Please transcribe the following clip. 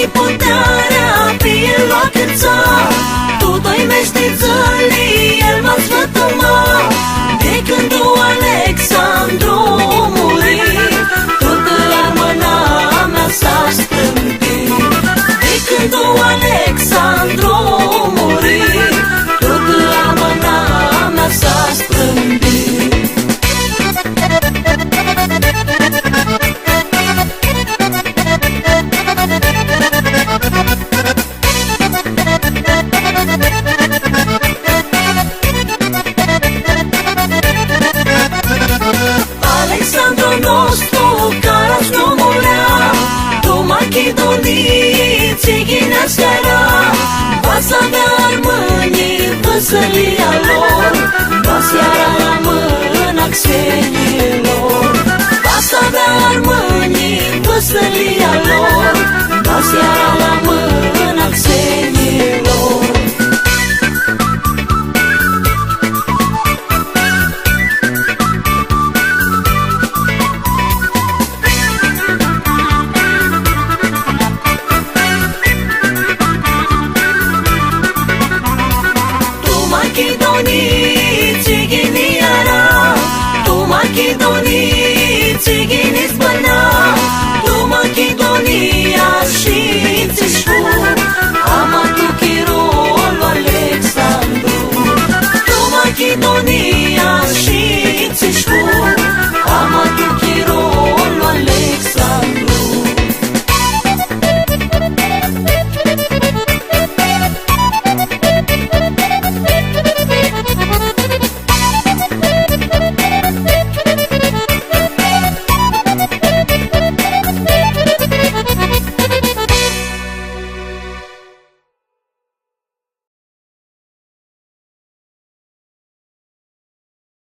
puterea pe el luat în țar. Tu doi meștețălii, el m-a sfătămat. De când tu, Alexandru, murit, tot armâna mea s-a strâmbit. De când tu, Alexandru, murit, tot armâna mea s-a strâmbit. Alexandru nostru, care-aș nomulea, tu Machedonii, țighinea seara, va-ți avea armânii văsălia lor, va seara la mâna Xeniilor. Va-ți avea armânii văsălia lor,